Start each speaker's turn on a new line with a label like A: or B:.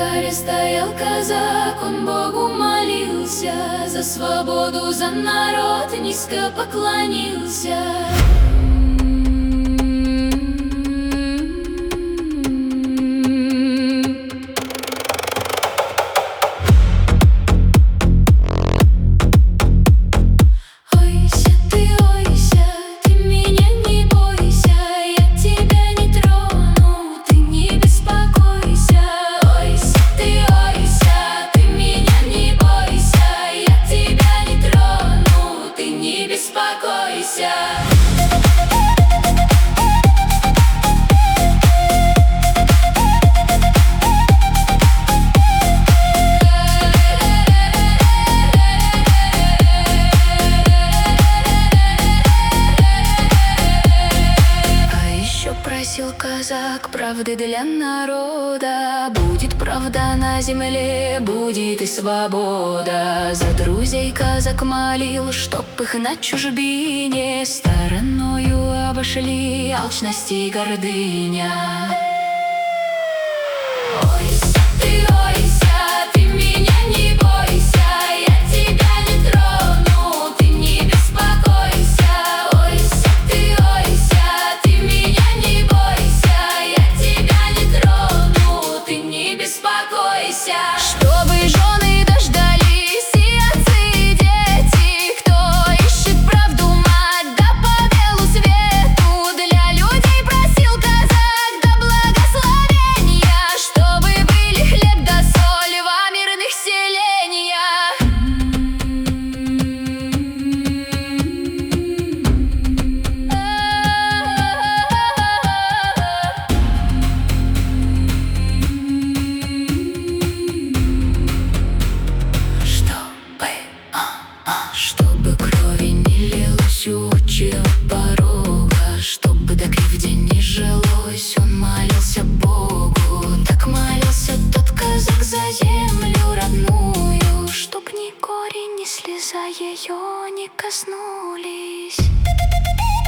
A: горе стоял казак, он Богу молился, за свободу, за народ низко поклонился. Просил казак правды для народа, будет правда на земле, будет и свобода. За друзей казак молил, чтоб их на чужбине стороною обошли алчность и гордыня. Ойся ты, ты меня не бойся, я тебя не трону, ты не беспокойся. Ойся ты меня не бойся, я тебя не трону, ты не беспокойся. Чтобы жены дождались и отцы, и дети, кто ищет правду, мать, да по белу свету. Для людей просил казак, да благословения, чтобы были хлеб да соль во мирных селениях. Чтобы крови не лилось у отчего порога, чтобы до кривди не жилось, он молился Богу. Так молился тот казак за землю родную, чтоб ни горе, ни слеза ее не коснулись.